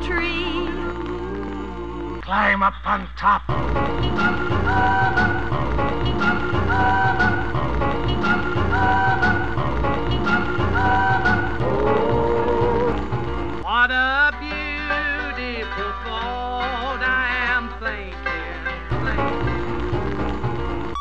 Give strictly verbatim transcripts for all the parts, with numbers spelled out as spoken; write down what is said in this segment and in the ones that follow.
tree. Climb up on top. What a beautiful thought I am thinking, thinking.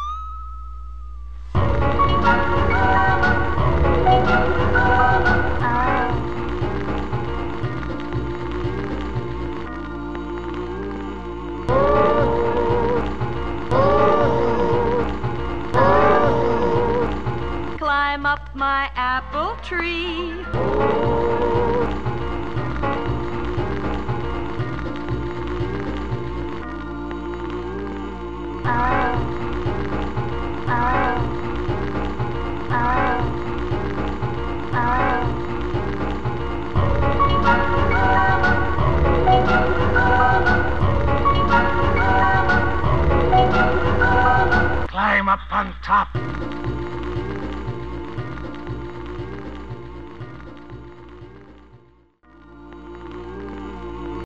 Climb up my apple tree. Climb up on top.